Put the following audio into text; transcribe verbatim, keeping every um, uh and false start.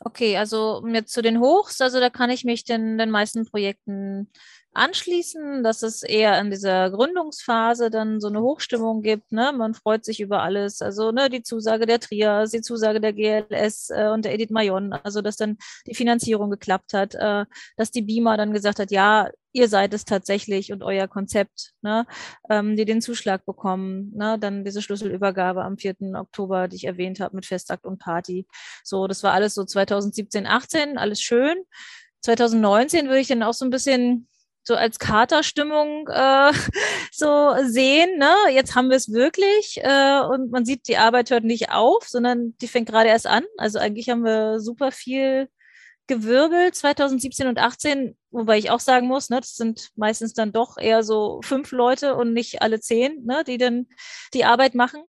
Okay, also jetzt zu den Hochs, also da kann ich mich den, den meisten Projekten anschließen, dass es eher in dieser Gründungsphase dann so eine Hochstimmung gibt, ne? Man freut sich über alles. Also ne, die Zusage der Trias, die Zusage der G L S äh, und der Edith Mayon, also dass dann die Finanzierung geklappt hat, äh, dass die BIMA dann gesagt hat, ja, ihr seid es tatsächlich und euer Konzept, ne? Ähm, die den Zuschlag bekommen, ne? Dann diese Schlüsselübergabe am vierten Oktober, die ich erwähnt habe, mit Festakt und Party. So, das war alles so zwanzig siebzehn, achtzehn, alles schön. zwanzig neunzehn würde ich dann auch so ein bisschen so als Katerstimmung äh, so sehen. Ne? Jetzt haben wir es wirklich äh, und man sieht, die Arbeit hört nicht auf, sondern die fängt gerade erst an. Also eigentlich haben wir super viel gewirbelt zwanzig siebzehn und achtzehn, wobei ich auch sagen muss, ne, das sind meistens dann doch eher so fünf Leute und nicht alle zehn, ne, die dann die Arbeit machen.